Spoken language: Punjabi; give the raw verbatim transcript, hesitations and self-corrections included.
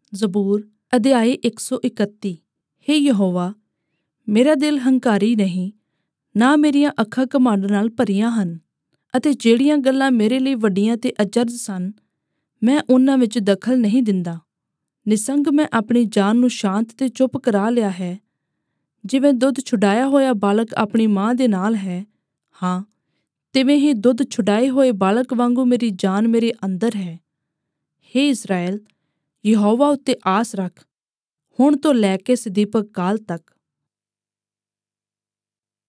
ਜ਼ਬੂਰ ਅਧਿਆਇ ਇੱਕ ਸੌ ਇਕੱਤੀ। ਹੇ ਯਹੋਵਾ, ਮੇਰਾ ਦਿਲ ਹੰਕਾਰੀ ਨਹੀਂ, ਨਾ ਮੇਰੀਆਂ ਅੱਖਾਂ ਘਮੰਡ ਨਾਲ ਭਰੀਆਂ ਹਨ, ਅਤੇ ਜਿਹੜੀਆਂ ਗੱਲਾਂ ਮੇਰੇ ਲਈ ਵੱਡੀਆਂ ਤੇ ਅਚਰਜ ਸਨ, ਮੈਂ ਉਹਨਾਂ ਵਿੱਚ ਦਖਲ ਨਹੀਂ ਦਿੰਦਾ। ਨਿਸੰਗ ਮੈਂ ਆਪਣੀ ਜਾਨ ਨੂੰ ਸ਼ਾਂਤ ਤੇ ਚੁੱਪ ਕਰਾ ਲਿਆ ਹੈ, ਜਿਵੇਂ ਦੁੱਧ ਛੁਡਾਇਆ ਹੋਇਆ ਬਾਲਕ ਆਪਣੀ ਮਾਂ ਦੇ ਨਾਲ ਹੈ। ਹਾਂ, ਤਿਵੇਂ ਹੀ ਦੁੱਧ ਛੁਡਾਏ ਹੋਏ ਬਾਲਕ ਵਾਂਗੂ ਮੇਰੀ ਜਾਨ ਮੇਰੇ ਅੰਦਰ ਹੈ। ਹੇ ਇਸਰਾਏਲ, ਯਹੋਵਾ ਉੱਤੇ ਆਸ ਰੱਖ, ਹੁਣ ਤੋਂ ਲੈ ਕੇ ਸਦੀਪਕ ਕਾਲ ਤੱਕ।